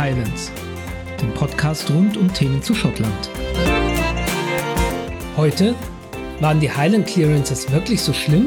Highlands, dem Podcast rund um Themen zu Schottland. Heute, waren die Highland Clearances wirklich so schlimm?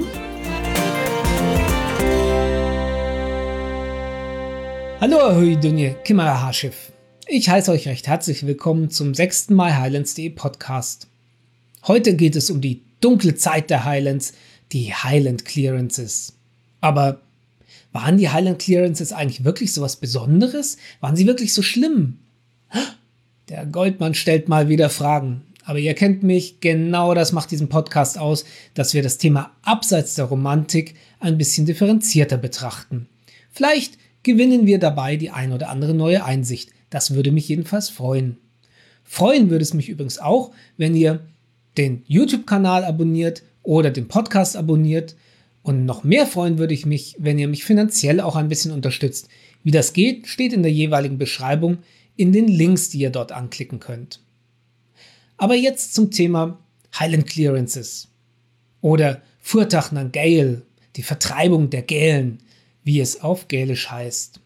Hallo ahoi Dunje, Kimara Haschif. Ich heiße euch recht herzlich willkommen zum 6. MyHighlands.de Podcast. Heute geht es um die dunkle Zeit der Highlands, die Highland Clearances. Aber waren die Highland Clearances eigentlich wirklich so was Besonderes? Waren sie wirklich so schlimm? Der Goldmann stellt mal wieder Fragen. Aber ihr kennt mich, genau das macht diesen Podcast aus, dass wir das Thema abseits der Romantik ein bisschen differenzierter betrachten. Vielleicht gewinnen wir dabei die ein oder andere neue Einsicht. Das würde mich jedenfalls freuen. Freuen würde es mich übrigens auch, wenn ihr den YouTube-Kanal abonniert oder den Podcast abonniert. Und noch mehr freuen würde ich mich, wenn ihr mich finanziell auch ein bisschen unterstützt. Wie das geht, steht in der jeweiligen Beschreibung in den Links, die ihr dort anklicken könnt. Aber jetzt zum Thema Highland Clearances oder Fuartach na Gael, die Vertreibung der Gälen, wie es auf Gälisch heißt.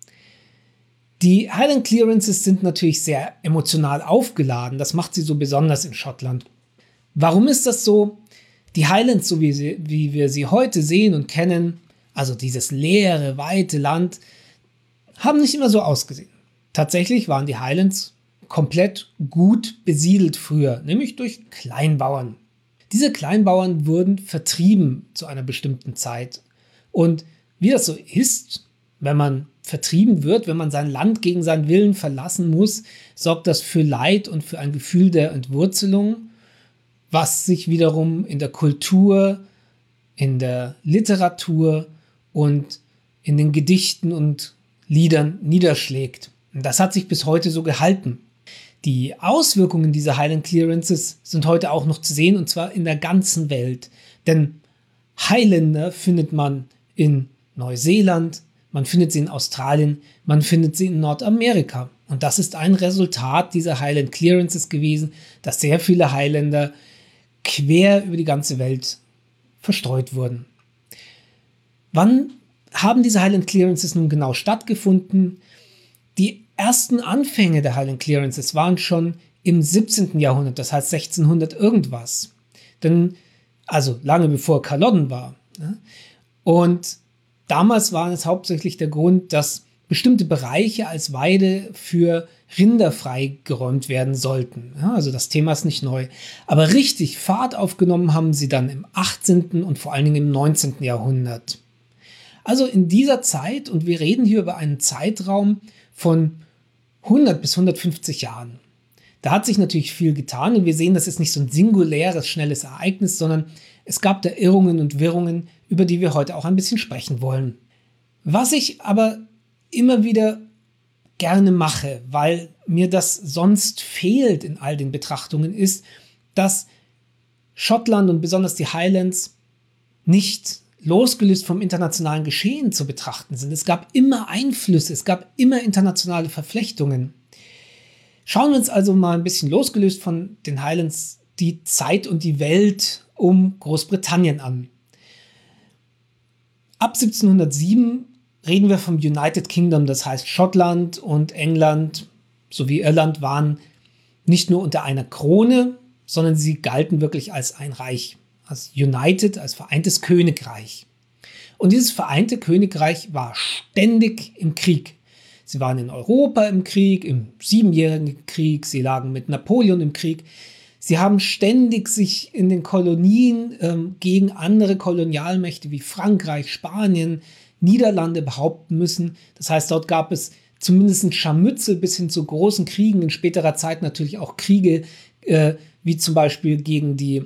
Die Highland Clearances sind natürlich sehr emotional aufgeladen, das macht sie so besonders in Schottland. Warum ist das so? Die Highlands, so wie wir sie heute sehen und kennen, also dieses leere, weite Land, haben nicht immer so ausgesehen. Tatsächlich waren die Highlands komplett gut besiedelt früher, nämlich durch Kleinbauern. Diese Kleinbauern wurden vertrieben zu einer bestimmten Zeit. Und wie das so ist, wenn man vertrieben wird, wenn man sein Land gegen seinen Willen verlassen muss, sorgt das für Leid und für ein Gefühl der Entwurzelung, was sich wiederum in der Kultur, in der Literatur und in den Gedichten und Liedern niederschlägt. Und das hat sich bis heute so gehalten. Die Auswirkungen dieser Highland Clearances sind heute auch noch zu sehen, und zwar in der ganzen Welt. Denn Highlander findet man in Neuseeland, man findet sie in Australien, man findet sie in Nordamerika. Und das ist ein Resultat dieser Highland Clearances gewesen, dass sehr viele Highlander quer über die ganze Welt verstreut wurden. Wann haben diese Highland Clearances nun genau stattgefunden? Die ersten Anfänge der Highland Clearances waren schon im 17. Jahrhundert, das heißt 1600 irgendwas. Denn, also lange bevor Culloden war. Und damals war es hauptsächlich der Grund, dass bestimmte Bereiche als Weide für Rinder freigeräumt werden sollten. Ja, also das Thema ist nicht neu. Aber richtig Fahrt aufgenommen haben sie dann im 18. und vor allen Dingen im 19. Jahrhundert. Also in dieser Zeit, und wir reden hier über einen Zeitraum von 100 bis 150 Jahren. Da hat sich natürlich viel getan und wir sehen, das ist nicht so ein singuläres, schnelles Ereignis, sondern es gab da Irrungen und Wirrungen, über die wir heute auch ein bisschen sprechen wollen. Was ich aber immer wieder gerne mache, weil mir das sonst fehlt in all den Betrachtungen, ist, dass Schottland und besonders die Highlands nicht losgelöst vom internationalen Geschehen zu betrachten sind. Es gab immer Einflüsse, es gab immer internationale Verflechtungen. Schauen wir uns also mal ein bisschen losgelöst von den Highlands die Zeit und die Welt um Großbritannien an. Ab 1707 reden wir vom United Kingdom, das heißt Schottland und England sowie Irland waren nicht nur unter einer Krone, sondern sie galten wirklich als ein Reich, als United, als vereintes Königreich. Und dieses vereinte Königreich war ständig im Krieg. Sie waren in Europa im Krieg, im Siebenjährigen Krieg, sie lagen mit Napoleon im Krieg. Sie haben ständig sich in den Kolonien gegen andere Kolonialmächte wie Frankreich, Spanien, Niederlande behaupten müssen. Das heißt, dort gab es zumindest ein Scharmützel bis hin zu großen Kriegen, in späterer Zeit natürlich auch Kriege, wie zum Beispiel gegen die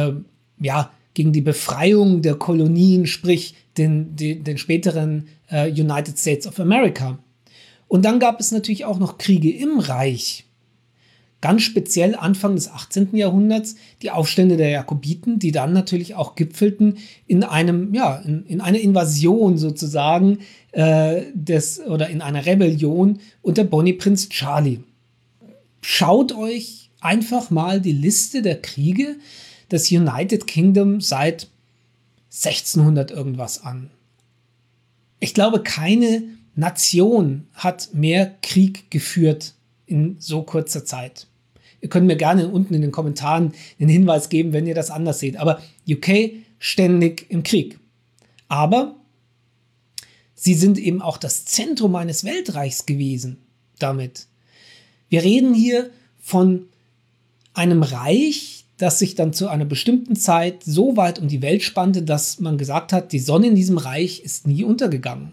Befreiung der Kolonien, sprich den späteren United States of America. Und dann gab es natürlich auch noch Kriege im Reich. Ganz speziell Anfang des 18. Jahrhunderts die Aufstände der Jakobiten, die dann natürlich auch gipfelten in in einer Invasion sozusagen oder in einer Rebellion unter Bonnie-Prinz Charlie. Schaut euch einfach mal die Liste der Kriege des United Kingdom seit 1600 irgendwas an. Ich glaube, keine Nation hat mehr Krieg geführt in so kurzer Zeit? Ihr könnt mir gerne unten in den Kommentaren einen Hinweis geben, wenn ihr das anders seht. Aber UK ständig im Krieg. Aber sie sind eben auch das Zentrum eines Weltreichs gewesen damit. Wir reden hier von einem Reich, das sich dann zu einer bestimmten Zeit so weit um die Welt spannte, dass man gesagt hat, die Sonne in diesem Reich ist nie untergegangen.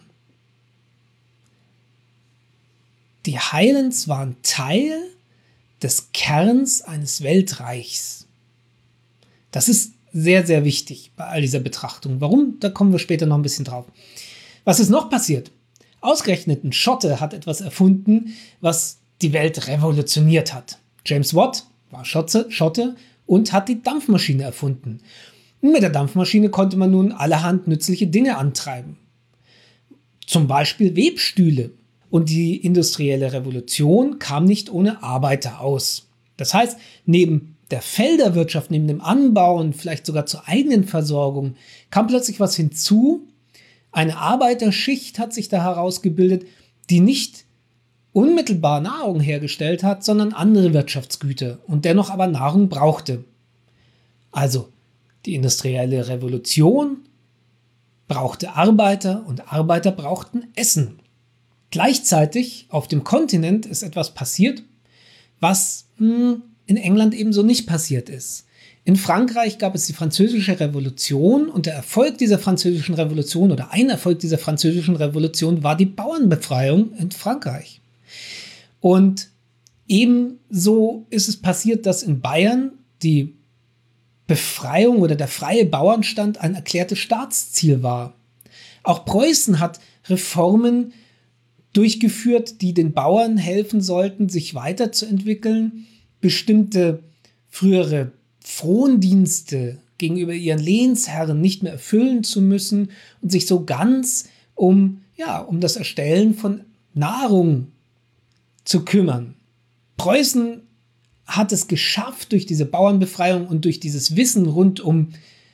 Die Highlands waren Teil des Kerns eines Weltreichs. Das ist sehr, sehr wichtig bei all dieser Betrachtung. Warum? Da kommen wir später noch ein bisschen drauf. Was ist noch passiert? Ausgerechnet ein Schotte hat etwas erfunden, was die Welt revolutioniert hat. James Watt war Schotte und hat die Dampfmaschine erfunden. Und mit der Dampfmaschine konnte man nun allerhand nützliche Dinge antreiben. Zum Beispiel Webstühle. Und die industrielle Revolution kam nicht ohne Arbeiter aus. Das heißt, neben der Felderwirtschaft, neben dem Anbau und vielleicht sogar zur eigenen Versorgung, kam plötzlich was hinzu. Eine Arbeiterschicht hat sich da herausgebildet, die nicht unmittelbar Nahrung hergestellt hat, sondern andere Wirtschaftsgüter und dennoch aber Nahrung brauchte. Also die industrielle Revolution brauchte Arbeiter und Arbeiter brauchten Essen. Gleichzeitig auf dem Kontinent ist etwas passiert, was in England ebenso nicht passiert ist. In Frankreich gab es die Französische Revolution und der Erfolg dieser Französischen Revolution oder ein Erfolg dieser Französischen Revolution war die Bauernbefreiung in Frankreich. Und ebenso ist es passiert, dass in Bayern die Befreiung oder der freie Bauernstand ein erklärtes Staatsziel war. Auch Preußen hat Reformen durchgeführt, die den Bauern helfen sollten, sich weiterzuentwickeln, bestimmte frühere Frondienste gegenüber ihren Lehnsherren nicht mehr erfüllen zu müssen und sich so ganz um das Erstellen von Nahrung zu kümmern. Preußen hat es geschafft, durch diese Bauernbefreiung und durch dieses Wissen rund um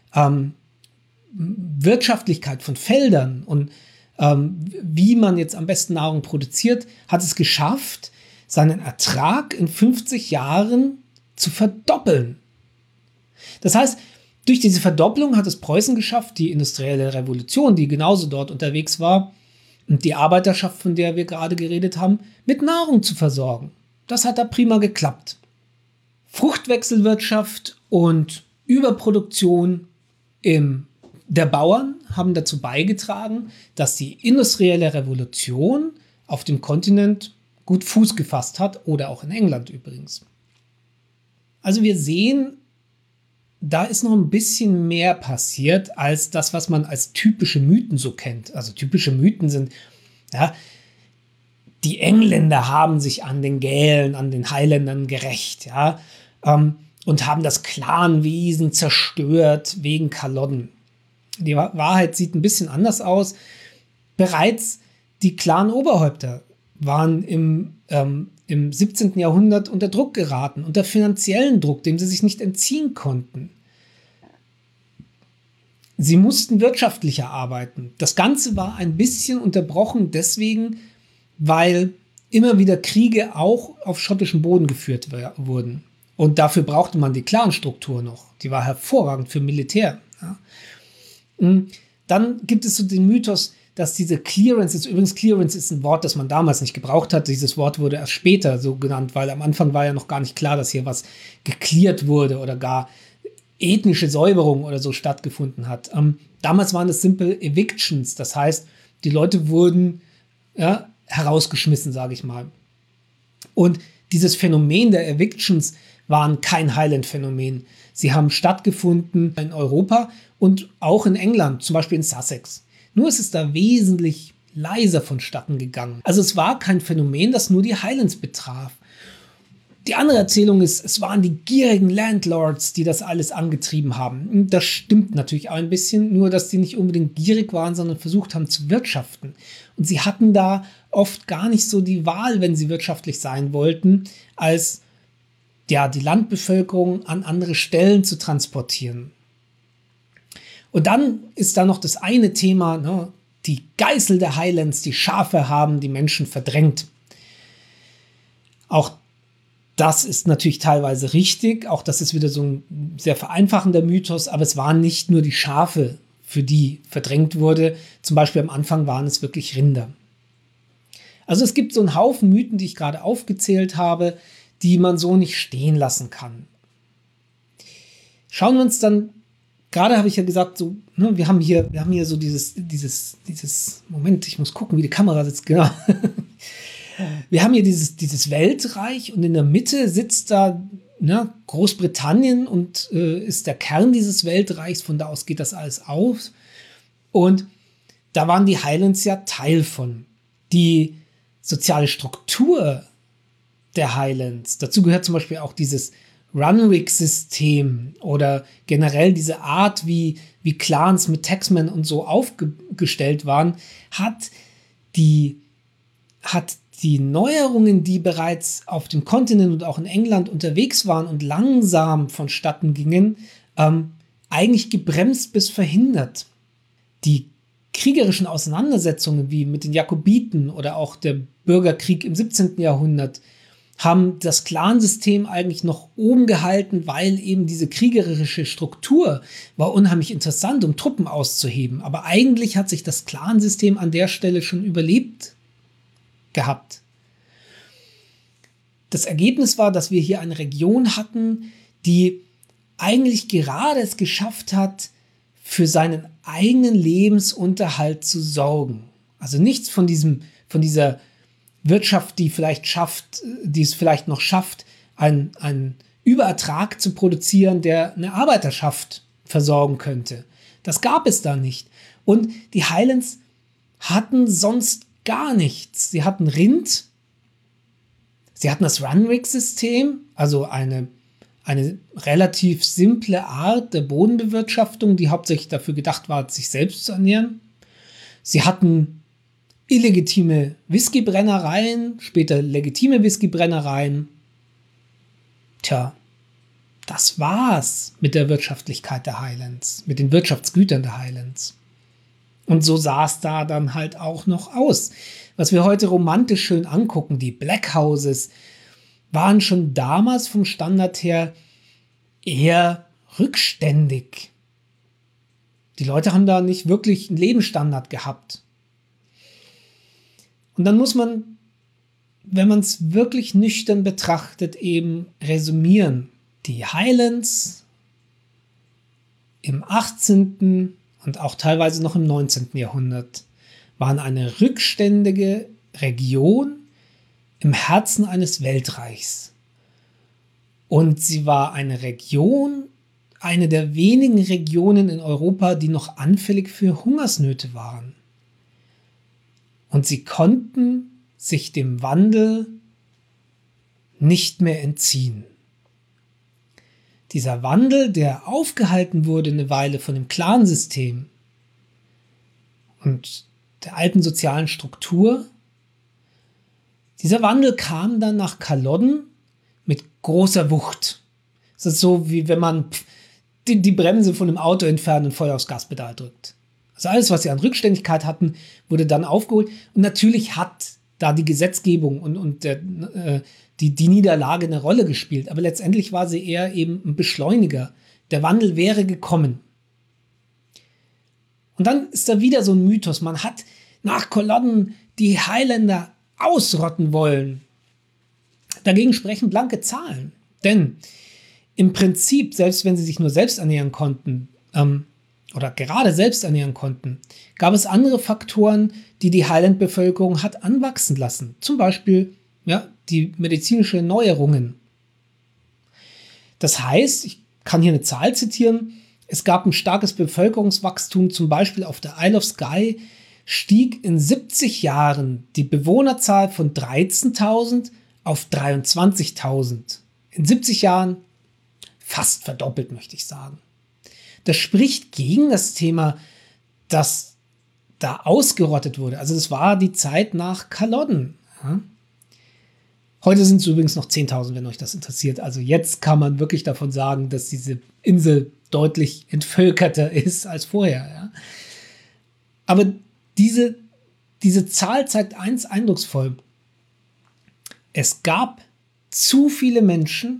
Wirtschaftlichkeit von Feldern und wie man jetzt am besten Nahrung produziert, hat es geschafft, seinen Ertrag in 50 Jahren zu verdoppeln. Das heißt, durch diese Verdopplung hat es Preußen geschafft, die industrielle Revolution, die genauso dort unterwegs war, und die Arbeiterschaft, von der wir gerade geredet haben, mit Nahrung zu versorgen. Das hat da prima geklappt. Fruchtwechselwirtschaft und Überproduktion der Bauern haben dazu beigetragen, dass die industrielle Revolution auf dem Kontinent gut Fuß gefasst hat oder auch in England übrigens. Also wir sehen, da ist noch ein bisschen mehr passiert als das, was man als typische Mythen so kennt. Also typische Mythen sind, die Engländer haben sich an den Gälen, an den Highlandern gerächt, und haben das Clanwesen zerstört wegen Culloden. Die Wahrheit sieht ein bisschen anders aus. Bereits die Clan-Oberhäupter waren im 17. Jahrhundert unter Druck geraten, unter finanziellen Druck, dem sie sich nicht entziehen konnten. Sie mussten wirtschaftlicher arbeiten. Das Ganze war ein bisschen unterbrochen deswegen, weil immer wieder Kriege auch auf schottischem Boden geführt wurden. Und dafür brauchte man die Clanstruktur noch. Die war hervorragend für Militär. Ja. Dann gibt es so den Mythos, dass diese Clearance ist ein Wort, das man damals nicht gebraucht hat. Dieses Wort wurde erst später so genannt, weil am Anfang war ja noch gar nicht klar, dass hier was gecleart wurde oder gar ethnische Säuberung oder so stattgefunden hat. Damals waren es simple Evictions, das heißt, die Leute wurden herausgeschmissen, sage ich mal. Und dieses Phänomen der Evictions waren kein Highland-Phänomen. Sie haben stattgefunden in Europa und auch in England, zum Beispiel in Sussex. Nur ist es da wesentlich leiser vonstatten gegangen. Also es war kein Phänomen, das nur die Highlands betraf. Die andere Erzählung ist, es waren die gierigen Landlords, die das alles angetrieben haben. Das stimmt natürlich auch ein bisschen, nur dass die nicht unbedingt gierig waren, sondern versucht haben zu wirtschaften. Und sie hatten da oft gar nicht so die Wahl, wenn sie wirtschaftlich sein wollten, als die Landbevölkerung an andere Stellen zu transportieren. Und dann ist da noch das eine Thema, die Geißel der Highlands, die Schafe, haben die Menschen verdrängt. Auch das ist natürlich teilweise richtig, auch das ist wieder so ein sehr vereinfachender Mythos, aber es waren nicht nur die Schafe, für die verdrängt wurde. Zum Beispiel am Anfang waren es wirklich Rinder. Also es gibt so einen Haufen Mythen, die ich gerade aufgezählt habe, die man so nicht stehen lassen kann. Schauen wir uns dann, gerade habe ich ja gesagt, so, ne, wir haben hier so dieses, Moment, ich muss gucken, wie die Kamera sitzt, genau. Wir haben hier dieses Weltreich und in der Mitte sitzt da Großbritannien und ist der Kern dieses Weltreichs, von da aus geht das alles aus. Und da waren die Highlands ja Teil von. Die soziale Struktur der Highlands, dazu gehört zum Beispiel auch dieses Runrig-System oder generell diese Art, wie Clans mit Taxmen und so aufgestellt waren, hat die Neuerungen, die bereits auf dem Kontinent und auch in England unterwegs waren und langsam vonstatten gingen, eigentlich gebremst bis verhindert. Die kriegerischen Auseinandersetzungen wie mit den Jakobiten oder auch der Bürgerkrieg im 17. Jahrhundert haben das Clansystem eigentlich noch oben gehalten, weil eben diese kriegerische Struktur war unheimlich interessant, um Truppen auszuheben. Aber eigentlich hat sich das Clansystem an der Stelle schon überlebt gehabt. Das Ergebnis war, dass wir hier eine Region hatten, die eigentlich gerade es geschafft hat, für seinen eigenen Lebensunterhalt zu sorgen. Also nichts von dieser Wirtschaft, die es vielleicht noch schafft, einen Überertrag zu produzieren, der eine Arbeiterschaft versorgen könnte. Das gab es da nicht. Und die Highlands hatten sonst gar nichts. Sie hatten Rind, sie hatten das Runrig-System, also eine relativ simple Art der Bodenbewirtschaftung, die hauptsächlich dafür gedacht war, sich selbst zu ernähren. Sie hatten illegitime Whiskybrennereien, später legitime Whiskybrennereien. Tja, das war's mit der Wirtschaftlichkeit der Highlands, mit den Wirtschaftsgütern der Highlands. Und so sah es da dann halt auch noch aus. Was wir heute romantisch schön angucken, die Black Houses, waren schon damals vom Standard her eher rückständig. Die Leute haben da nicht wirklich einen Lebensstandard gehabt. Und dann muss man, wenn man es wirklich nüchtern betrachtet, eben resümieren. Die Highlands im 18. und auch teilweise noch im 19. Jahrhundert waren eine rückständige Region im Herzen eines Weltreichs. Und sie war eine Region, eine der wenigen Regionen in Europa, die noch anfällig für Hungersnöte waren. Und sie konnten sich dem Wandel nicht mehr entziehen. Dieser Wandel, der aufgehalten wurde eine Weile von dem Clansystem und der alten sozialen Struktur, dieser Wandel kam dann nach Culloden mit großer Wucht. Es ist so, wie wenn man die Bremse von einem Auto entfernt und voll aufs Gaspedal drückt. Also alles, was sie an Rückständigkeit hatten, wurde dann aufgeholt. Und natürlich hat da die Gesetzgebung und die Niederlage eine Rolle gespielt. Aber letztendlich war sie eher eben ein Beschleuniger. Der Wandel wäre gekommen. Und dann ist da wieder so ein Mythos. Man hat nach Culloden die Highlander ausrotten wollen. Dagegen sprechen blanke Zahlen. Denn im Prinzip, selbst wenn sie sich nur selbst ernähren konnten, oder gerade selbst ernähren konnten, gab es andere Faktoren, die die Highland-Bevölkerung hat anwachsen lassen. Zum Beispiel die medizinische Neuerungen. Das heißt, ich kann hier eine Zahl zitieren, es gab ein starkes Bevölkerungswachstum, zum Beispiel auf der Isle of Skye stieg in 70 Jahren die Bewohnerzahl von 13.000 auf 23.000. In 70 Jahren fast verdoppelt, möchte ich sagen. Das spricht gegen das Thema, dass da ausgerottet wurde. Also das war die Zeit nach Culloden. Ja. Heute sind es übrigens noch 10.000, wenn euch das interessiert. Also jetzt kann man wirklich davon sagen, dass diese Insel deutlich entvölkerter ist als vorher. Ja. Aber Diese Zahl zeigt eins eindrucksvoll. Es gab zu viele Menschen,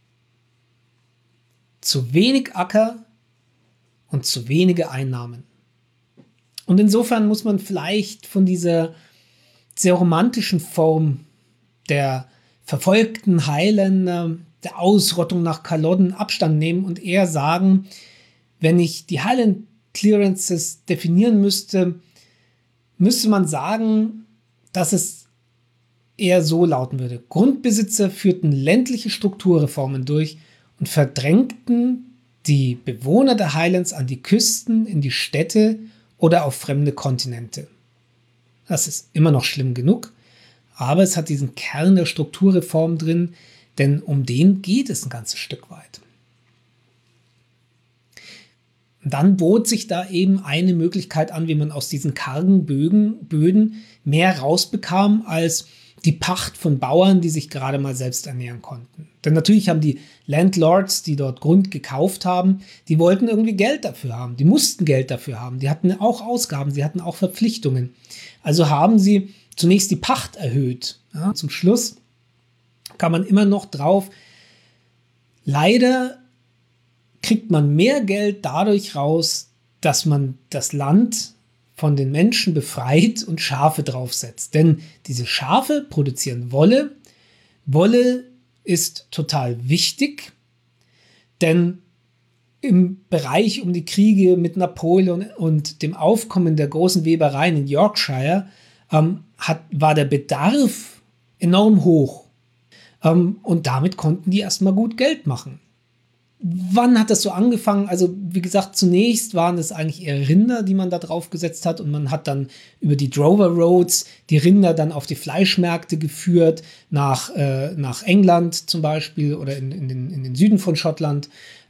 zu wenig Acker und zu wenige Einnahmen. Und insofern muss man vielleicht von dieser sehr romantischen Form der verfolgten Highländer, der Ausrottung nach Culloden Abstand nehmen und eher sagen, wenn ich die Highland Clearances definieren müsste man sagen, dass es eher so lauten würde. Grundbesitzer führten ländliche Strukturreformen durch und verdrängten die Bewohner der Highlands an die Küsten, in die Städte oder auf fremde Kontinente. Das ist immer noch schlimm genug, aber es hat diesen Kern der Strukturreform drin, denn um den geht es ein ganzes Stück weit. Dann bot sich da eben eine Möglichkeit an, wie man aus diesen kargen Böden mehr rausbekam als die Pacht von Bauern, die sich gerade mal selbst ernähren konnten. Denn natürlich haben die Landlords, die dort Grund gekauft haben, die wollten irgendwie Geld dafür haben. Die mussten Geld dafür haben. Die hatten auch Ausgaben, sie hatten auch Verpflichtungen. Also haben sie zunächst die Pacht erhöht. Ja, zum Schluss kam man immer noch drauf. Leider kriegt man mehr Geld dadurch raus, dass man das Land von den Menschen befreit und Schafe draufsetzt. Denn diese Schafe produzieren Wolle. Wolle ist total wichtig, denn im Bereich um die Kriege mit Napoleon und dem Aufkommen der großen Webereien in Yorkshire war der Bedarf enorm hoch. Und damit konnten die erstmal gut Geld machen. Wann hat das so angefangen? Also wie gesagt, zunächst waren es eigentlich eher Rinder, die man da drauf gesetzt hat und man hat dann über die Drover Roads die Rinder dann auf die Fleischmärkte geführt, nach England zum Beispiel oder in den Süden von Schottland.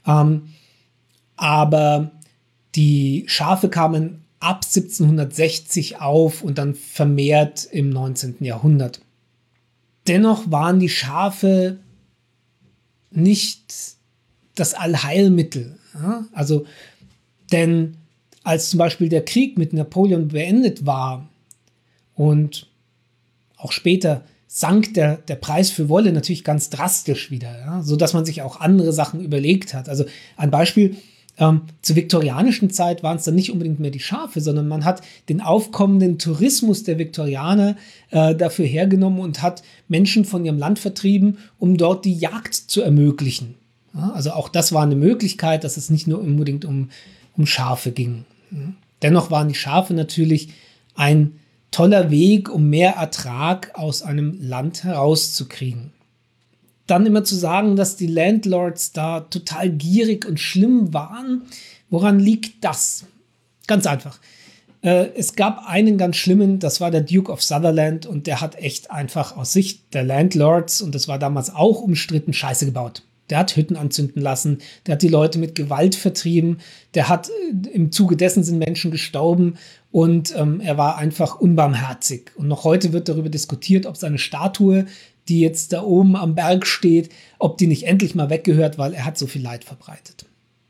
Aber die Schafe kamen ab 1760 auf und dann vermehrt im 19. Jahrhundert. Dennoch waren die Schafe nicht das Allheilmittel. Ja? Also, denn als zum Beispiel der Krieg mit Napoleon beendet war und auch später sank der Preis für Wolle natürlich ganz drastisch wieder, ja? Sodass man sich auch andere Sachen überlegt hat. Also ein Beispiel, zur viktorianischen Zeit waren es dann nicht unbedingt mehr die Schafe, sondern man hat den aufkommenden Tourismus der Viktorianer dafür hergenommen und hat Menschen von ihrem Land vertrieben, um dort die Jagd zu ermöglichen. Ja, also auch das war eine Möglichkeit, dass es nicht nur unbedingt um Schafe ging. Dennoch waren die Schafe natürlich ein toller Weg, um mehr Ertrag aus einem Land herauszukriegen. Dann immer zu sagen, dass die Landlords da total gierig und schlimm waren. Woran liegt das? Ganz einfach. Es gab einen ganz schlimmen, das war der Duke of Sutherland und der hat echt einfach aus Sicht der Landlords, und das war damals auch umstritten, Scheiße gebaut. Der hat Hütten anzünden lassen, der hat die Leute mit Gewalt vertrieben, der hat im Zuge dessen sind Menschen gestorben und er war einfach unbarmherzig. Und noch heute wird darüber diskutiert, ob seine Statue, die jetzt da oben am Berg steht, ob die nicht endlich mal weggehört, weil er hat so viel Leid verbreitet.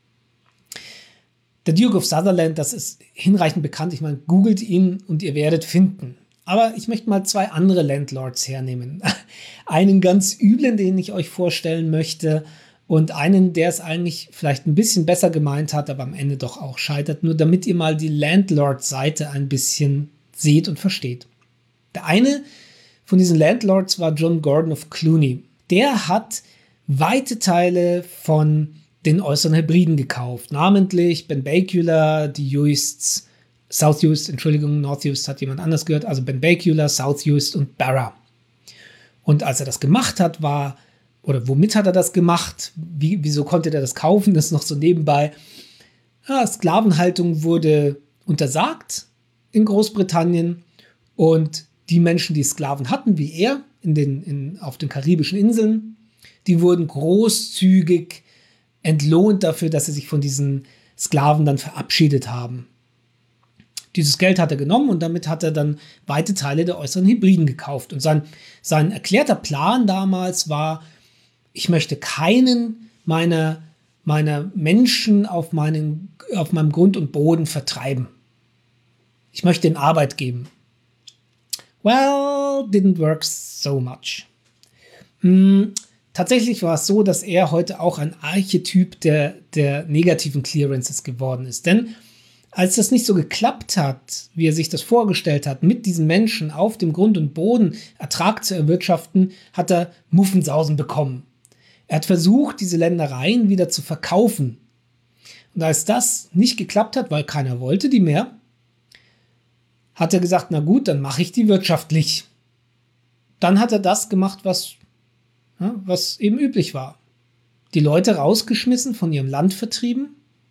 Der Duke of Sutherland, das ist hinreichend bekannt. Ich meine, googelt ihn und ihr werdet finden. Aber ich möchte mal zwei andere Landlords hernehmen. Einen ganz üblen, den ich euch vorstellen möchte, und einen, der es eigentlich vielleicht ein bisschen besser gemeint hat, aber am Ende doch auch scheitert, nur damit ihr mal die Landlord-Seite ein bisschen seht und versteht. Der eine von diesen Landlords war John Gordon of Cluny. Der hat weite Teile von den Äußeren Hebriden gekauft, namentlich Benbecula, die Uists, South Uist, North Uist hat jemand anders gehört, also Benbecula, South Uist und Barra. Und als er das gemacht hat, womit hat er das gemacht? Wieso konnte er das kaufen? Das ist noch so nebenbei. Ja, Sklavenhaltung wurde untersagt in Großbritannien und die Menschen, die Sklaven hatten, wie er, auf den karibischen Inseln, die wurden großzügig entlohnt dafür, dass sie sich von diesen Sklaven dann verabschiedet haben. Dieses Geld hat er genommen und damit hat er dann weite Teile der Äußeren Hebriden gekauft. Und sein erklärter Plan damals war, ich möchte keinen meiner Menschen auf meinem Grund und Boden vertreiben. Ich möchte ihnen Arbeit geben. Well, didn't work so much. Tatsächlich war es so, dass er heute auch ein Archetyp der negativen Clearances geworden ist. Denn als das nicht so geklappt hat, wie er sich das vorgestellt hat, mit diesen Menschen auf dem Grund und Boden Ertrag zu erwirtschaften, hat er Muffensausen bekommen. Er hat versucht, diese Ländereien wieder zu verkaufen. Und als das nicht geklappt hat, weil keiner wollte die mehr, hat er gesagt, na gut, dann mache ich die wirtschaftlich. Dann hat er das gemacht, was eben üblich war. Die Leute rausgeschmissen, von ihrem Land vertrieben,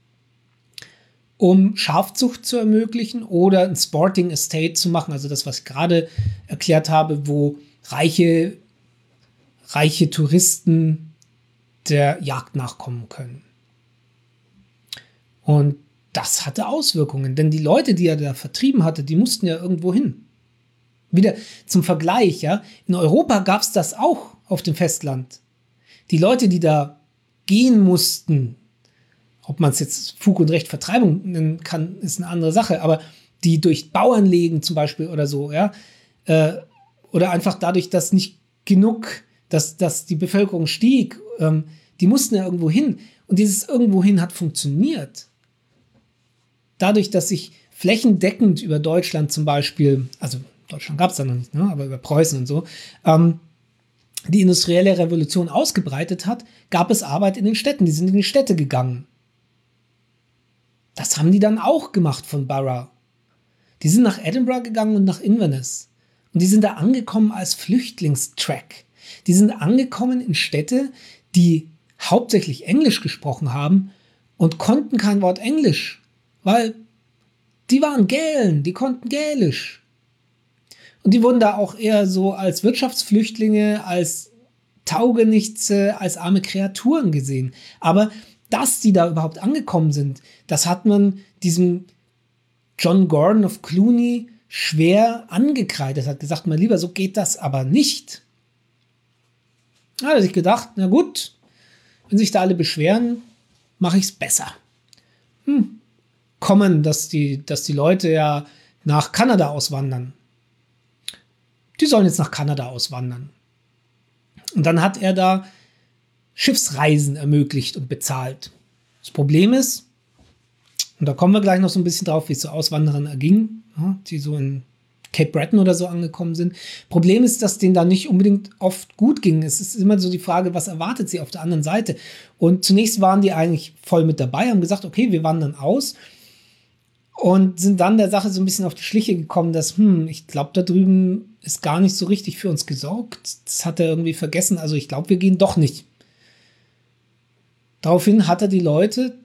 um Schafzucht zu ermöglichen oder ein Sporting Estate zu machen, also das, was ich gerade erklärt habe, wo reiche Touristen der Jagd nachkommen können. Und das hatte Auswirkungen, denn die Leute, die er da vertrieben hatte, die mussten ja irgendwo hin. Wieder zum Vergleich, ja, in Europa gab es das auch auf dem Festland. Die Leute, die da gehen mussten, ob man es jetzt Fug und Recht Vertreibung nennen kann, ist eine andere Sache, aber die durch Bauernlegen zum Beispiel oder so, ja, oder einfach dadurch, dass nicht genug, dass die Bevölkerung stieg, die mussten ja irgendwo hin. Und dieses Irgendwohin hat funktioniert. Dadurch, dass sich flächendeckend über Deutschland zum Beispiel, also Deutschland gab es da noch nicht, ne, aber über Preußen und so, die industrielle Revolution ausgebreitet hat, gab es Arbeit in den Städten. Die sind in die Städte gegangen. Das haben die dann auch gemacht von Borough. Die sind nach Edinburgh gegangen und nach Inverness. Und die sind da angekommen als Flüchtlingstrack. Die sind angekommen in Städte, die hauptsächlich Englisch gesprochen haben und konnten kein Wort Englisch, weil die waren Gälen, die konnten Gälisch. Und die wurden da auch eher so als Wirtschaftsflüchtlinge, als Taugenichtse, als arme Kreaturen gesehen. Aber dass die da überhaupt angekommen sind, das hat man diesem John Gordon of Cluny schwer angekreidet. Er hat gesagt, mein Lieber, so geht das aber nicht. Da hat er sich gedacht, na gut, wenn sich da alle beschweren, mache ich es besser. Kommen, dass die Leute ja nach Kanada auswandern. Die sollen jetzt nach Kanada auswandern. Und dann hat er da Schiffsreisen ermöglicht und bezahlt. Das Problem ist, und da kommen wir gleich noch so ein bisschen drauf, wie es so Auswanderern erging, die so in Cape Breton oder so angekommen sind. Problem ist, dass denen da nicht unbedingt oft gut ging. Es ist immer so die Frage, was erwartet sie auf der anderen Seite? Und zunächst waren die eigentlich voll mit dabei, haben gesagt, okay, wir wandern aus und sind dann der Sache so ein bisschen auf die Schliche gekommen, dass, ich glaube, da drüben ist gar nicht so richtig für uns gesorgt. Das hat er irgendwie vergessen. Also ich glaube, wir gehen doch nicht. Daraufhin hat er die Leute,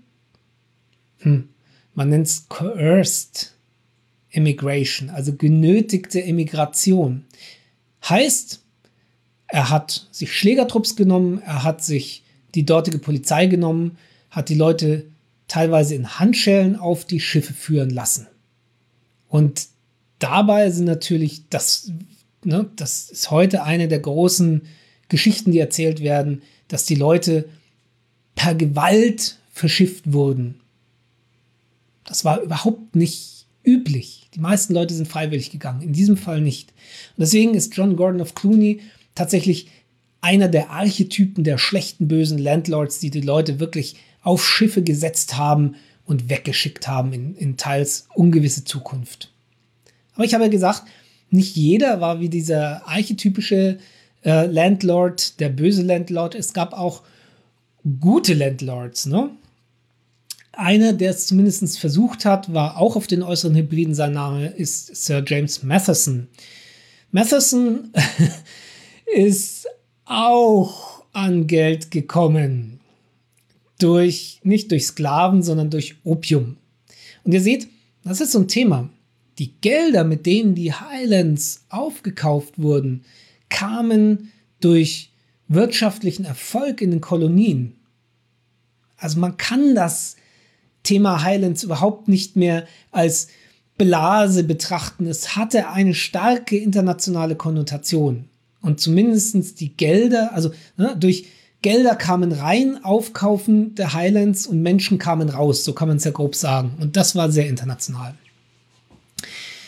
man nennt es coerced Immigration, also genötigte Immigration. Heißt, er hat sich Schlägertrupps genommen, er hat sich die dortige Polizei genommen, hat die Leute teilweise in Handschellen auf die Schiffe führen lassen. Und dabei sind natürlich, das ist heute eine der großen Geschichten, die erzählt werden, dass die Leute per Gewalt verschifft wurden. Das war überhaupt nicht üblich. Die meisten Leute sind freiwillig gegangen, in diesem Fall nicht. Und deswegen ist John Gordon of Cluny tatsächlich einer der Archetypen der schlechten, bösen Landlords, die Leute wirklich auf Schiffe gesetzt haben und weggeschickt haben in teils ungewisse Zukunft. Aber ich habe ja gesagt, nicht jeder war wie dieser archetypische Landlord, der böse Landlord. Es gab auch gute Landlords, ne? Einer, der es zumindest versucht hat, war auch auf den äußeren Hybriden. Sein Name ist Sir James Matheson. Matheson ist auch an Geld gekommen. Nicht durch Sklaven, sondern durch Opium. Und ihr seht, das ist so ein Thema. Die Gelder, mit denen die Highlands aufgekauft wurden, kamen durch wirtschaftlichen Erfolg in den Kolonien. Also man kann das Thema Highlands überhaupt nicht mehr als Blase betrachten. Es hatte eine starke internationale Konnotation. Und zumindest die Gelder, also durch Gelder kamen rein, Aufkaufen der Highlands und Menschen kamen raus. So kann man es ja grob sagen. Und das war sehr international.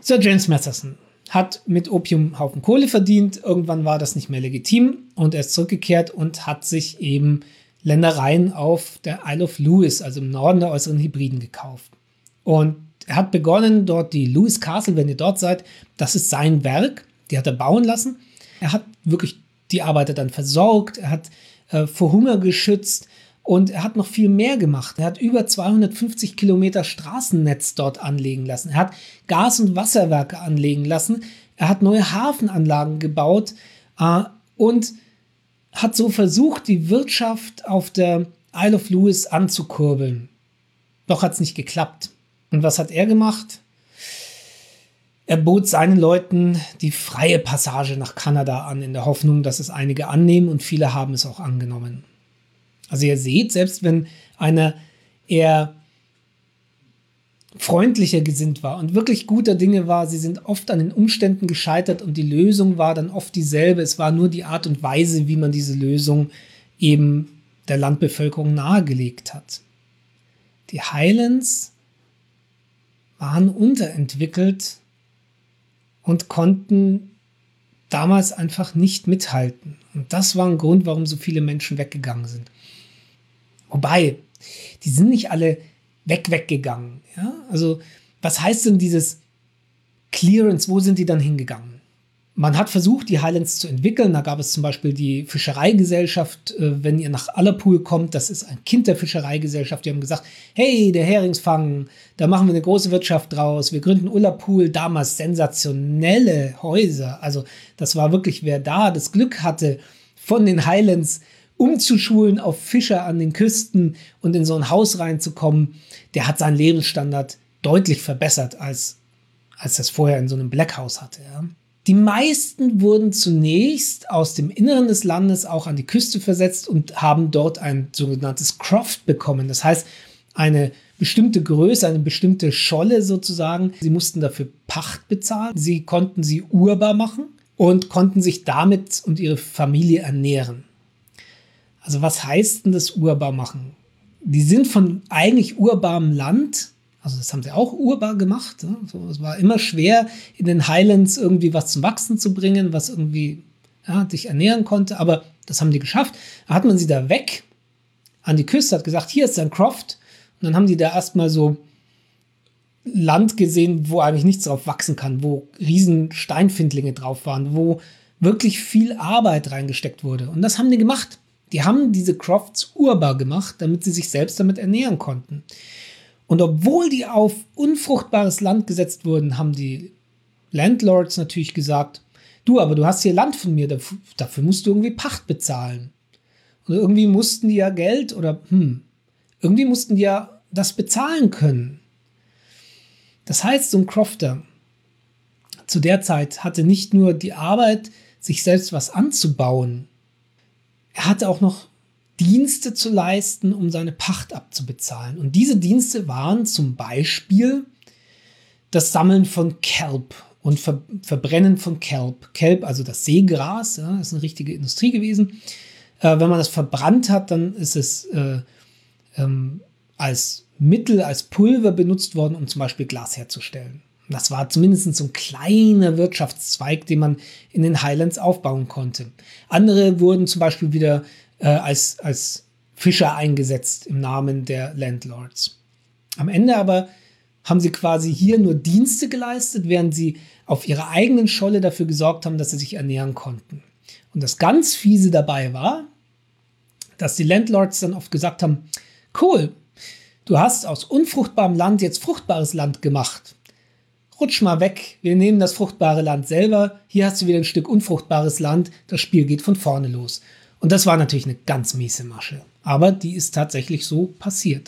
Sir James Masterson hat mit Opium einen Haufen Kohle verdient. Irgendwann war das nicht mehr legitim und er ist zurückgekehrt und hat sich eben Ländereien auf der Isle of Lewis, also im Norden der Äußeren Hebriden, gekauft. Und er hat begonnen, dort die Lewis Castle, wenn ihr dort seid, das ist sein Werk, die hat er bauen lassen. Er hat wirklich die Arbeiter dann versorgt, er hat vor Hunger geschützt und er hat noch viel mehr gemacht. Er hat über 250 Kilometer Straßennetz dort anlegen lassen. Er hat Gas- und Wasserwerke anlegen lassen. Er hat neue Hafenanlagen gebaut und hat so versucht, die Wirtschaft auf der Isle of Lewis anzukurbeln. Doch hat es nicht geklappt. Und was hat er gemacht? Er bot seinen Leuten die freie Passage nach Kanada an, in der Hoffnung, dass es einige annehmen, und viele haben es auch angenommen. Also ihr seht, selbst wenn einer eher freundlicher gesinnt war und wirklich guter Dinge war, sie sind oft an den Umständen gescheitert und die Lösung war dann oft dieselbe. Es war nur die Art und Weise, wie man diese Lösung eben der Landbevölkerung nahegelegt hat. Die Highlands waren unterentwickelt und konnten damals einfach nicht mithalten. Und das war ein Grund, warum so viele Menschen weggegangen sind. Wobei, die sind nicht alle weggegangen. Ja? Also, was heißt denn dieses Clearance? Wo sind die dann hingegangen? Man hat versucht, die Highlands zu entwickeln. Da gab es zum Beispiel die Fischereigesellschaft. Wenn ihr nach Ullapool kommt, das ist ein Kind der Fischereigesellschaft. Die haben gesagt, hey, der Heringsfang, da machen wir eine große Wirtschaft draus. Wir gründen Ullapool. Damals sensationelle Häuser. Also das war wirklich, wer da das Glück hatte, von den Highlands umzuschulen auf Fischer an den Küsten und in so ein Haus reinzukommen, der hat seinen Lebensstandard deutlich verbessert, als das vorher in so einem Blackhouse hatte. Ja. Die meisten wurden zunächst aus dem Inneren des Landes auch an die Küste versetzt und haben dort ein sogenanntes Croft bekommen. Das heißt, eine bestimmte Größe, eine bestimmte Scholle sozusagen. Sie mussten dafür Pacht bezahlen. Sie konnten sie urbar machen und konnten sich damit und ihre Familie ernähren. Also was heißt denn das urbar machen? Die sind von eigentlich urbarem Land, also das haben sie auch urbar gemacht. Ne? So, es war immer schwer, in den Highlands irgendwie was zum Wachsen zu bringen, was irgendwie dich ernähren konnte, aber das haben die geschafft. Da hat man sie da weg an die Küste, hat gesagt, hier ist ein Croft. Und dann haben die da erstmal so Land gesehen, wo eigentlich nichts drauf wachsen kann, wo riesen Steinfindlinge drauf waren, wo wirklich viel Arbeit reingesteckt wurde. Und das haben die gemacht. Die haben diese Crofts urbar gemacht, damit sie sich selbst damit ernähren konnten. Und obwohl die auf unfruchtbares Land gesetzt wurden, haben die Landlords natürlich gesagt, du, aber du hast hier Land von mir, dafür musst du irgendwie Pacht bezahlen. Und irgendwie mussten die ja Geld oder irgendwie mussten die ja das bezahlen können. Das heißt, so ein Crofter zu der Zeit hatte nicht nur die Arbeit, sich selbst was anzubauen, er hatte auch noch Dienste zu leisten, um seine Pacht abzubezahlen. Und diese Dienste waren zum Beispiel das Sammeln von Kelp und Verbrennen von Kelp. Kelp, also das Seegras, ja, ist eine richtige Industrie gewesen. Wenn man das verbrannt hat, dann ist es als Mittel, als Pulver benutzt worden, um zum Beispiel Glas herzustellen. Das war zumindest so ein kleiner Wirtschaftszweig, den man in den Highlands aufbauen konnte. Andere wurden zum Beispiel wieder als Fischer eingesetzt im Namen der Landlords. Am Ende aber haben sie quasi hier nur Dienste geleistet, während sie auf ihrer eigenen Scholle dafür gesorgt haben, dass sie sich ernähren konnten. Und das ganz Fiese dabei war, dass die Landlords dann oft gesagt haben, cool, du hast aus unfruchtbarem Land jetzt fruchtbares Land gemacht. Rutsch mal weg, wir nehmen das fruchtbare Land selber, hier hast du wieder ein Stück unfruchtbares Land, das Spiel geht von vorne los. Und das war natürlich eine ganz miese Masche, aber die ist tatsächlich so passiert.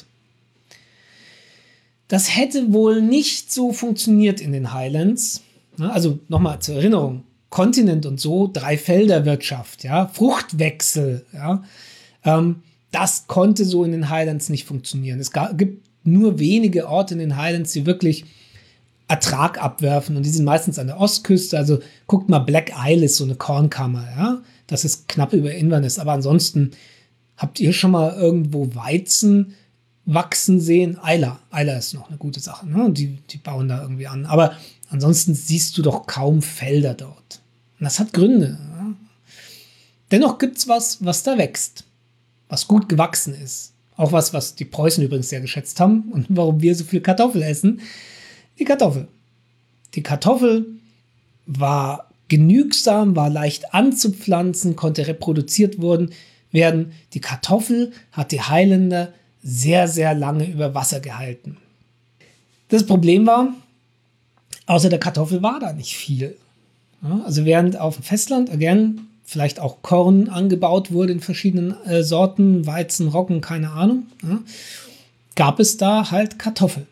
Das hätte wohl nicht so funktioniert in den Highlands, also nochmal zur Erinnerung, Kontinent und so, Dreifelderwirtschaft, ja, Fruchtwechsel, ja, das konnte so in den Highlands nicht funktionieren. Es gibt nur wenige Orte in den Highlands, die wirklich Ertrag abwerfen und die sind meistens an der Ostküste, also guckt mal, Black Isle ist so eine Kornkammer, ja, das ist knapp über Inverness, aber ansonsten habt ihr schon mal irgendwo Weizen wachsen sehen? Eiler ist noch eine gute Sache, ne? Die bauen da irgendwie an, aber Ansonsten siehst du doch kaum Felder dort. Und das hat Gründe. Ja? Dennoch gibt es was da wächst, was gut gewachsen ist. Auch was die Preußen übrigens sehr geschätzt haben und warum wir so viel Kartoffel essen. Die Kartoffel. Die Kartoffel war genügsam, war leicht anzupflanzen, konnte reproduziert werden. Die Kartoffel hat die Highlander sehr, sehr lange über Wasser gehalten. Das Problem war, außer der Kartoffel war da nicht viel. Ja, also während auf dem Festland, vielleicht auch Korn angebaut wurde in verschiedenen Sorten, Weizen, Roggen, keine Ahnung, ja, gab es da halt Kartoffeln.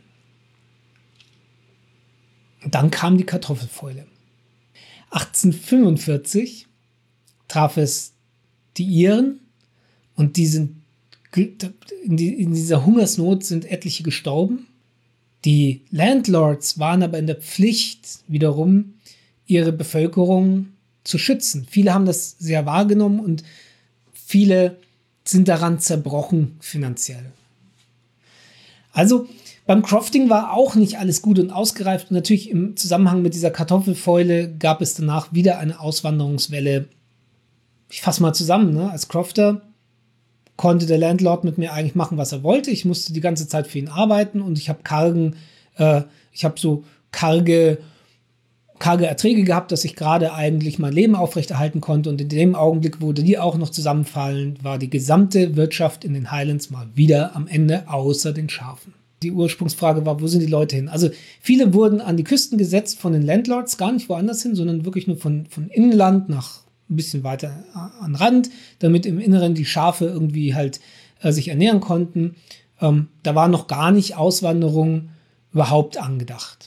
Und dann kam die Kartoffelfäule. 1845 traf es die Iren und in dieser Hungersnot sind etliche gestorben. Die Landlords waren aber in der Pflicht, wiederum ihre Bevölkerung zu schützen. Viele haben das sehr wahrgenommen und viele sind daran zerbrochen finanziell. Also beim Crofting war auch nicht alles gut und ausgereift. Und natürlich im Zusammenhang mit dieser Kartoffelfäule gab es danach wieder eine Auswanderungswelle. Ich fasse mal zusammen, ne? Als Crofter konnte der Landlord mit mir eigentlich machen, was er wollte. Ich musste die ganze Zeit für ihn arbeiten und ich habe so karge Erträge gehabt, dass ich gerade eigentlich mein Leben aufrechterhalten konnte. Und in dem Augenblick, wo die auch noch zusammenfallen, war die gesamte Wirtschaft in den Highlands mal wieder am Ende, außer den Schafen. Die Ursprungsfrage war, wo sind die Leute hin? Also viele wurden an die Küsten gesetzt von den Landlords, gar nicht woanders hin, sondern wirklich nur von Inland nach ein bisschen weiter an Rand, damit im Inneren die Schafe irgendwie halt sich ernähren konnten. Da war noch gar nicht Auswanderung überhaupt angedacht.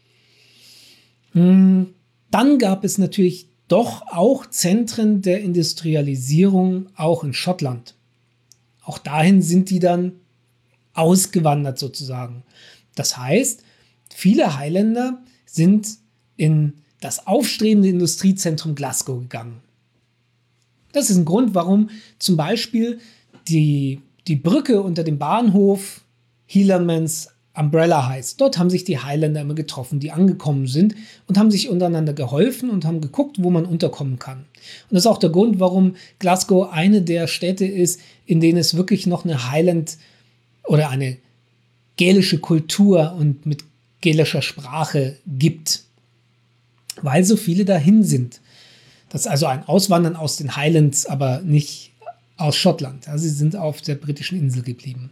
Dann gab es natürlich doch auch Zentren der Industrialisierung, auch in Schottland. Auch dahin sind die dann ausgewandert sozusagen. Das heißt, viele Highlander sind in das aufstrebende Industriezentrum Glasgow gegangen. Das ist ein Grund, warum zum Beispiel die Brücke unter dem Bahnhof Helaman's Umbrella heißt. Dort haben sich die Highlander immer getroffen, die angekommen sind und haben sich untereinander geholfen und haben geguckt, wo man unterkommen kann. Und das ist auch der Grund, warum Glasgow eine der Städte ist, in denen es wirklich noch eine Highland oder eine gälische Kultur und mit gälischer Sprache gibt, weil so viele dahin sind. Das ist also ein Auswandern aus den Highlands, aber nicht aus Schottland. Also sie sind auf der britischen Insel geblieben.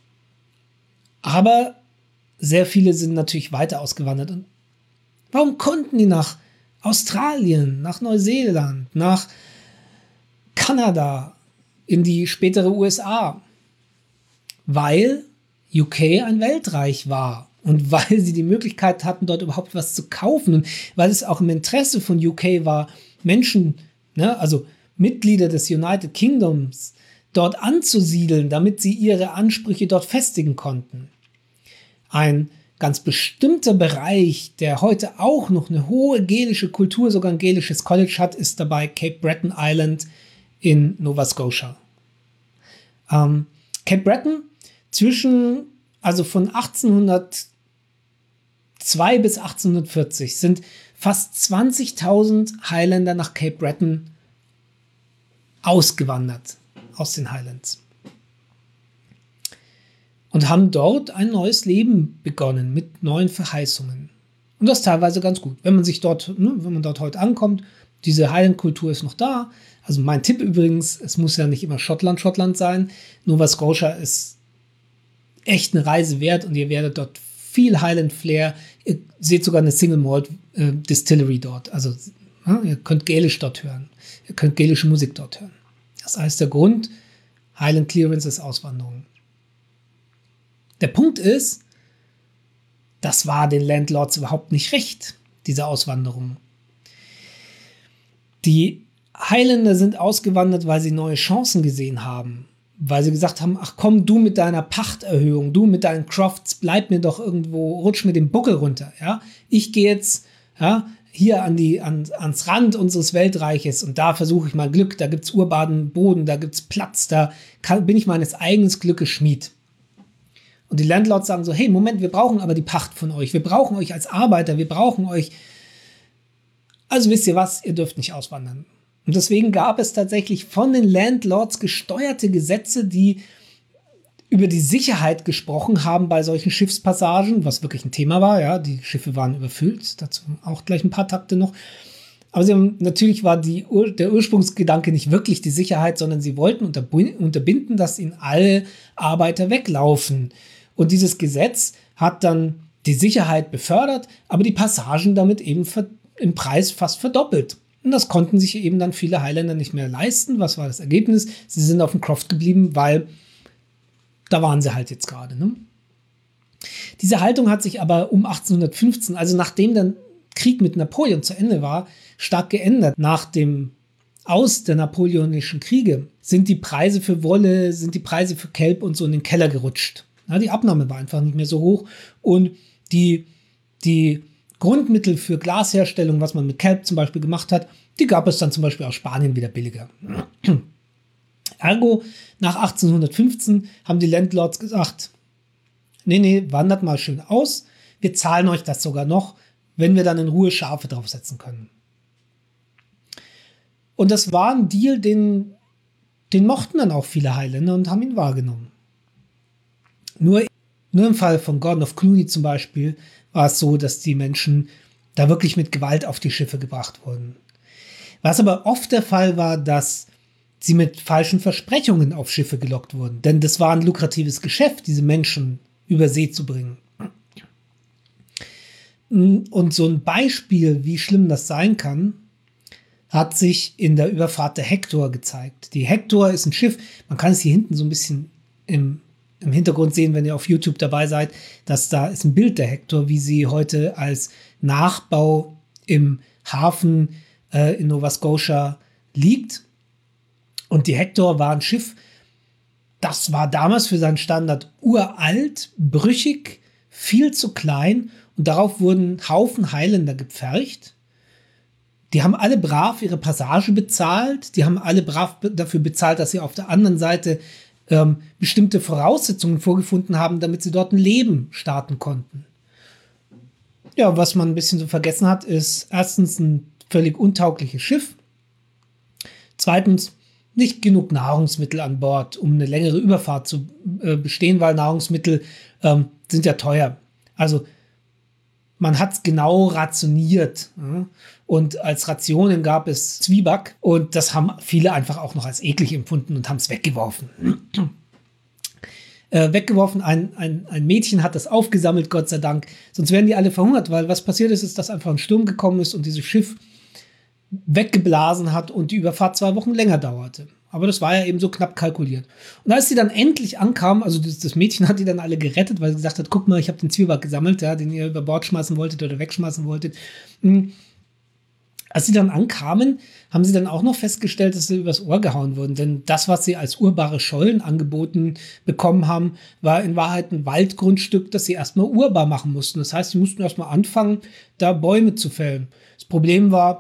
Aber sehr viele sind natürlich weiter ausgewandert. Und warum konnten die nach Australien, nach Neuseeland, nach Kanada, in die spätere USA? Weil UK ein Weltreich war und weil sie die Möglichkeit hatten, dort überhaupt was zu kaufen und weil es auch im Interesse von UK war, Menschen, also Mitglieder des United Kingdoms, dort anzusiedeln, damit sie ihre Ansprüche dort festigen konnten. Ein ganz bestimmter Bereich, der heute auch noch eine hohe gälische Kultur, sogar ein gälisches College hat, ist dabei Cape Breton Island in Nova Scotia. Cape Breton also von 1802 bis 1840 sind fast 20.000 Highlander nach Cape Breton ausgewandert aus den Highlands und haben dort ein neues Leben begonnen mit neuen Verheißungen. Und das teilweise ganz gut. Wenn man dort heute ankommt, diese Highland-Kultur ist noch da. Also mein Tipp übrigens, es muss ja nicht immer Schottland sein. Nova Scotia ist echt eine Reise wert und ihr werdet dort viel Highland Flair. Ihr seht sogar eine Single Malt Distillery dort. Also ihr könnt Gälisch dort hören. Ihr könnt gälische Musik dort hören. Das heißt, der Grund, Highland Clearance ist Auswanderung. Der Punkt ist, das war den Landlords überhaupt nicht recht, diese Auswanderung. Die Highlander sind ausgewandert, weil sie neue Chancen gesehen haben. Weil sie gesagt haben, ach komm, du mit deiner Pachterhöhung, du mit deinen Crofts, bleib mir doch irgendwo, rutsch mir den Buckel runter. Ja? Ich gehe jetzt hier ans Rand unseres Weltreiches und da versuche ich mal Glück, da gibt es urbanen Boden, da gibt es Platz, bin ich meines eigenen Glückes Schmied. Und die Landlords sagen so, hey, Moment, wir brauchen aber die Pacht von euch. Wir brauchen euch als Arbeiter, wir brauchen euch. Also wisst ihr was, ihr dürft nicht auswandern. Und deswegen gab es tatsächlich von den Landlords gesteuerte Gesetze, die über die Sicherheit gesprochen haben bei solchen Schiffspassagen, was wirklich ein Thema war. Ja, die Schiffe waren überfüllt, dazu auch gleich ein paar Takte noch. Aber natürlich war der Ursprungsgedanke nicht wirklich die Sicherheit, sondern sie wollten unterbinden, dass ihnen alle Arbeiter weglaufen. Und dieses Gesetz hat dann die Sicherheit befördert, aber die Passagen damit eben im Preis fast verdoppelt. Und das konnten sich eben dann viele Highlander nicht mehr leisten. Was war das Ergebnis? Sie sind auf dem Croft geblieben, weil da waren sie halt jetzt gerade. Ne? Diese Haltung hat sich aber um 1815, also nachdem der Krieg mit Napoleon zu Ende war, stark geändert. Nach dem Aus der Napoleonischen Kriege sind die Preise für Wolle, sind die Preise für Kelp und so in den Keller gerutscht. Ja, die Abnahme war einfach nicht mehr so hoch und die Grundmittel für Glasherstellung, was man mit Kelp zum Beispiel gemacht hat, die gab es dann zum Beispiel aus Spanien wieder billiger. Ergo, nach 1815 haben die Landlords gesagt, nee, wandert mal schön aus, wir zahlen euch das sogar noch, wenn wir dann in Ruhe Schafe draufsetzen können. Und das war ein Deal, den mochten dann auch viele Highlander und haben ihn wahrgenommen. Nur im Fall von Gordon of Cluny zum Beispiel war es so, dass die Menschen da wirklich mit Gewalt auf die Schiffe gebracht wurden. Was aber oft der Fall war, dass sie mit falschen Versprechungen auf Schiffe gelockt wurden. Denn das war ein lukratives Geschäft, diese Menschen über See zu bringen. Und so ein Beispiel, wie schlimm das sein kann, hat sich in der Überfahrt der Hector gezeigt. Die Hector ist ein Schiff, man kann es hier hinten so ein bisschen im Hintergrund sehen, wenn ihr auf YouTube dabei seid, dass da ist ein Bild der Hector, wie sie heute als Nachbau im Hafen in Nova Scotia liegt. Und die Hector war ein Schiff, das war damals für seinen Standard uralt, brüchig, viel zu klein und darauf wurden Haufen Highlander gepfercht. Die haben alle brav ihre Passage bezahlt, die haben alle brav dafür bezahlt, dass sie auf der anderen Seite bestimmte Voraussetzungen vorgefunden haben, damit sie dort ein Leben starten konnten. Ja, was man ein bisschen so vergessen hat, ist erstens ein völlig untaugliches Schiff. Zweitens nicht genug Nahrungsmittel an Bord, um eine längere Überfahrt zu bestehen, weil Nahrungsmittel sind ja teuer. Also man hat es genau rationiert. Ja? Und als Rationen gab es Zwieback und das haben viele einfach auch noch als eklig empfunden und haben es weggeworfen. Ein Mädchen hat das aufgesammelt, Gott sei Dank. Sonst wären die alle verhungert, weil was passiert ist, dass einfach ein Sturm gekommen ist und dieses Schiff weggeblasen hat und die Überfahrt 2 Wochen länger dauerte. Aber das war ja eben so knapp kalkuliert. Und als sie dann endlich ankam, also das Mädchen hat die dann alle gerettet, weil sie gesagt hat, guck mal, ich habe den Zwieback gesammelt, ja, den ihr über Bord schmeißen wolltet oder wegschmeißen wolltet. Als sie dann ankamen, haben sie dann auch noch festgestellt, dass sie übers Ohr gehauen wurden. Denn das, was sie als urbare Schollen angeboten bekommen haben, war in Wahrheit ein Waldgrundstück, das sie erstmal urbar machen mussten. Das heißt, sie mussten erstmal anfangen, da Bäume zu fällen. Das Problem war,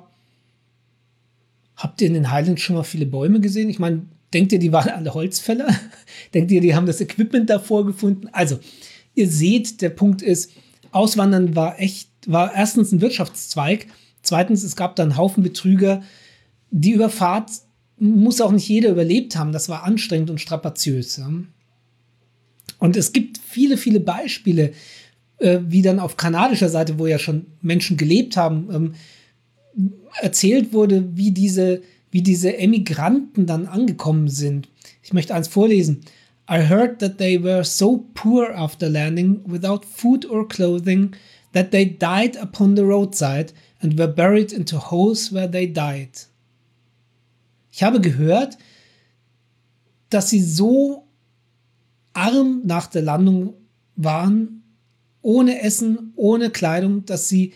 habt ihr in den Highlands schon mal viele Bäume gesehen? Ich meine, denkt ihr, die waren alle Holzfäller? Denkt ihr, die haben das Equipment davor gefunden? Also, ihr seht, der Punkt ist, Auswandern war erstens ein Wirtschaftszweig. Zweitens, es gab da einen Haufen Betrüger. Die Überfahrt muss auch nicht jeder überlebt haben. Das war anstrengend und strapaziös. Ja? Und es gibt viele, viele Beispiele, wie dann auf kanadischer Seite, wo ja schon Menschen gelebt haben, erzählt wurde, wie diese Emigranten dann angekommen sind. Ich möchte eins vorlesen. I heard that they were so poor after landing, without food or clothing, that they died upon the roadside and were buried into holes where they died. Ich habe gehört, dass sie so arm nach der Landung waren, ohne Essen, ohne Kleidung, dass sie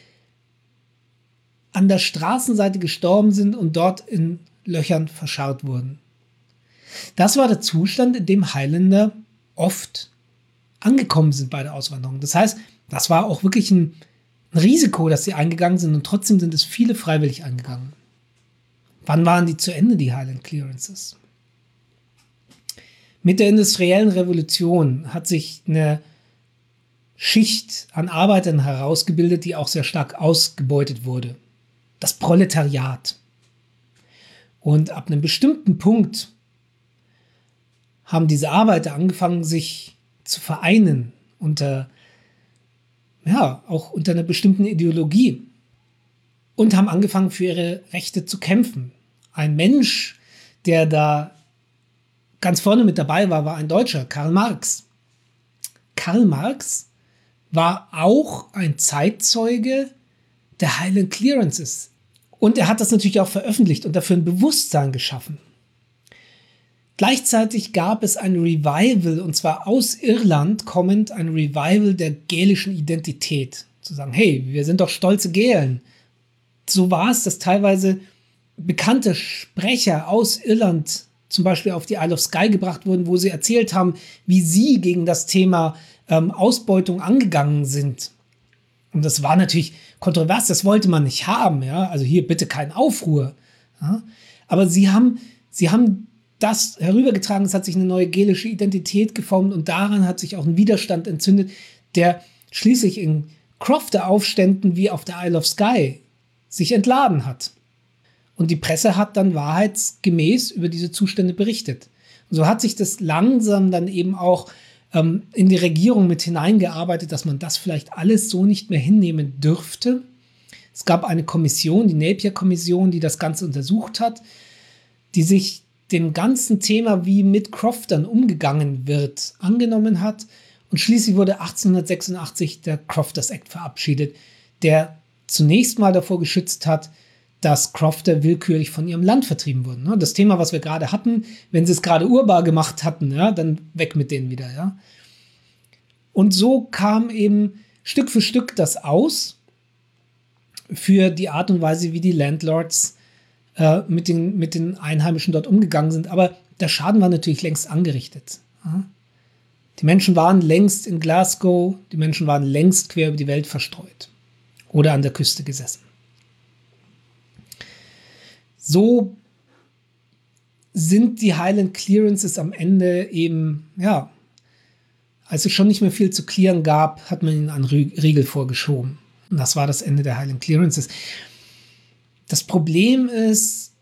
an der Straßenseite gestorben sind und dort in Löchern verscharrt wurden. Das war der Zustand, in dem Highlander oft angekommen sind bei der Auswanderung. Das heißt, das war auch wirklich ein Risiko, dass sie eingegangen sind und trotzdem sind es viele freiwillig eingegangen. Wann waren die zu Ende, die Highland Clearances? Mit der industriellen Revolution hat sich eine Schicht an Arbeitern herausgebildet, die auch sehr stark ausgebeutet wurde. Das Proletariat. Und ab einem bestimmten Punkt haben diese Arbeiter angefangen, sich zu vereinen auch unter einer bestimmten Ideologie und haben angefangen, für ihre Rechte zu kämpfen. Ein Mensch, der da ganz vorne mit dabei war, war ein Deutscher, Karl Marx. Karl Marx war auch ein Zeitzeuge der Highland Clearances. Und er hat das natürlich auch veröffentlicht und dafür ein Bewusstsein geschaffen. Gleichzeitig gab es ein Revival, und zwar aus Irland kommend, ein Revival der gälischen Identität. Zu sagen, hey, wir sind doch stolze Gälen. So war es, dass teilweise bekannte Sprecher aus Irland zum Beispiel auf die Isle of Skye gebracht wurden, wo sie erzählt haben, wie sie gegen das Thema Ausbeutung angegangen sind. Und das war natürlich kontrovers, das wollte man nicht haben. Ja? Also hier bitte kein Aufruhr. Ja? Aber sie haben das herübergetragen, es hat sich eine neue gälische Identität geformt und daran hat sich auch ein Widerstand entzündet, der schließlich in Crofter-Aufständen wie auf der Isle of Skye sich entladen hat. Und die Presse hat dann wahrheitsgemäß über diese Zustände berichtet. Und so hat sich das langsam dann eben auch in die Regierung mit hineingearbeitet, dass man das vielleicht alles so nicht mehr hinnehmen dürfte. Es gab eine Kommission, die Napier-Kommission, die das Ganze untersucht hat, die sich dem ganzen Thema, wie mit Croftern umgegangen wird, angenommen hat. Und schließlich wurde 1886 der Crofters Act verabschiedet, der zunächst mal davor geschützt hat, dass Crofter willkürlich von ihrem Land vertrieben wurden. Das Thema, was wir gerade hatten, wenn sie es gerade urbar gemacht hatten, ja, dann weg mit denen wieder. Ja. Und so kam eben Stück für Stück das aus für die Art und Weise, wie die Landlords mit den Einheimischen dort umgegangen sind. Aber der Schaden war natürlich längst angerichtet. Ja. Die Menschen waren längst in Glasgow, die Menschen waren längst quer über die Welt verstreut oder an der Küste gesessen. So sind die Highland Clearances am Ende eben, ja, als es schon nicht mehr viel zu clearen gab, hat man ihnen einen Riegel vorgeschoben. Und das war das Ende der Highland Clearances. Das Problem ist,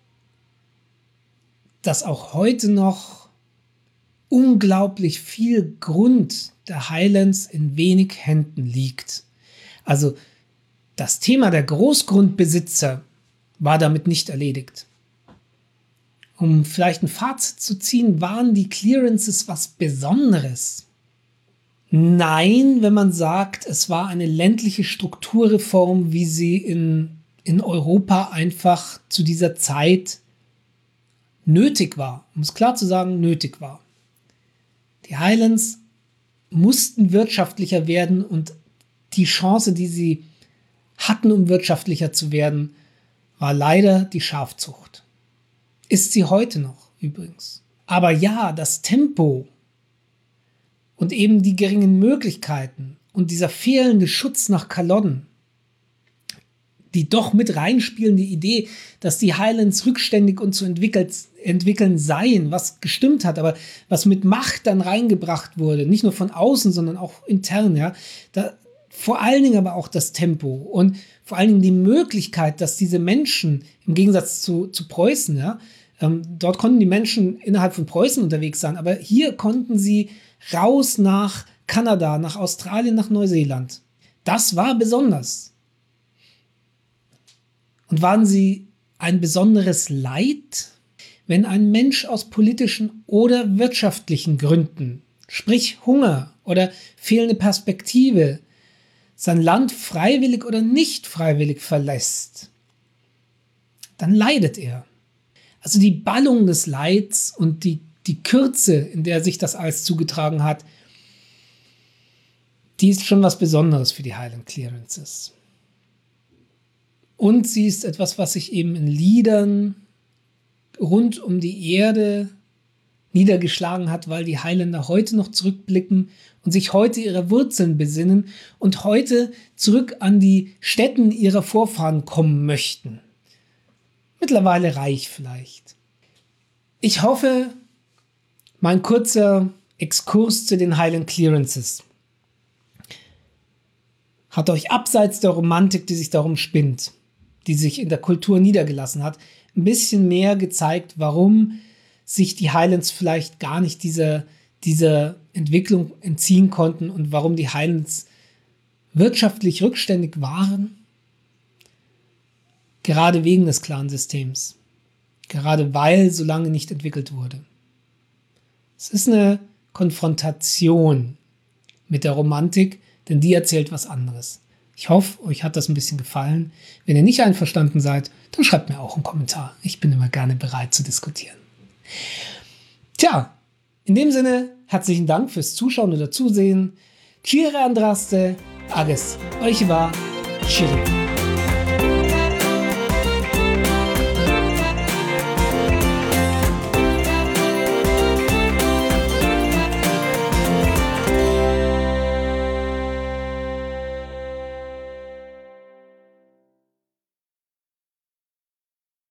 dass auch heute noch unglaublich viel Grund der Highlands in wenig Händen liegt. Also das Thema der Großgrundbesitzer war damit nicht erledigt. Um vielleicht ein Fazit zu ziehen, waren die Clearances was Besonderes? Nein, wenn man sagt, es war eine ländliche Strukturreform, wie sie in Europa einfach zu dieser Zeit nötig war. Um es klar zu sagen, nötig war. Die Highlands mussten wirtschaftlicher werden und die Chance, die sie hatten, um wirtschaftlicher zu werden, war leider die Schafzucht. Ist sie heute noch übrigens. Aber ja, das Tempo und eben die geringen Möglichkeiten und dieser fehlende Schutz nach Culloden, die doch mit reinspielen, die Idee, dass die Highlands rückständig und zu entwickeln seien, was gestimmt hat, aber was mit Macht dann reingebracht wurde, nicht nur von außen, sondern auch intern, ja, vor allen Dingen aber auch das Tempo und vor allen Dingen die Möglichkeit, dass diese Menschen im Gegensatz zu Preußen, ja, dort konnten die Menschen innerhalb von Preußen unterwegs sein, aber hier konnten sie raus nach Kanada, nach Australien, nach Neuseeland. Das war besonders. Und waren sie ein besonderes Leid, wenn ein Mensch aus politischen oder wirtschaftlichen Gründen, sprich Hunger oder fehlende Perspektive, sein Land freiwillig oder nicht freiwillig verlässt, dann leidet er. Also die Ballung des Leids und die Kürze, in der sich das alles zugetragen hat, die ist schon was Besonderes für die Highland Clearances. Und sie ist etwas, was sich eben in Liedern rund um die Erde niedergeschlagen hat, weil die Highlander heute noch zurückblicken und sich heute ihrer Wurzeln besinnen und heute zurück an die Stätten ihrer Vorfahren kommen möchten. Mittlerweile reich vielleicht. Ich hoffe, mein kurzer Exkurs zu den Highland Clearances hat euch abseits der Romantik, die sich darum spinnt, die sich in der Kultur niedergelassen hat, ein bisschen mehr gezeigt, warum sich die Highlands vielleicht gar nicht dieser Entwicklung entziehen konnten und warum die Highlands wirtschaftlich rückständig waren, gerade wegen des Clansystems, gerade weil so lange nicht entwickelt wurde. Es ist eine Konfrontation mit der Romantik, denn die erzählt was anderes. Ich hoffe, euch hat das ein bisschen gefallen. Wenn ihr nicht einverstanden seid, dann schreibt mir auch einen Kommentar. Ich bin immer gerne bereit zu diskutieren. Tja, in dem Sinne, herzlichen Dank fürs Zuschauen oder Zusehen. Kyrie Andraste, Ages, euch war Chiri.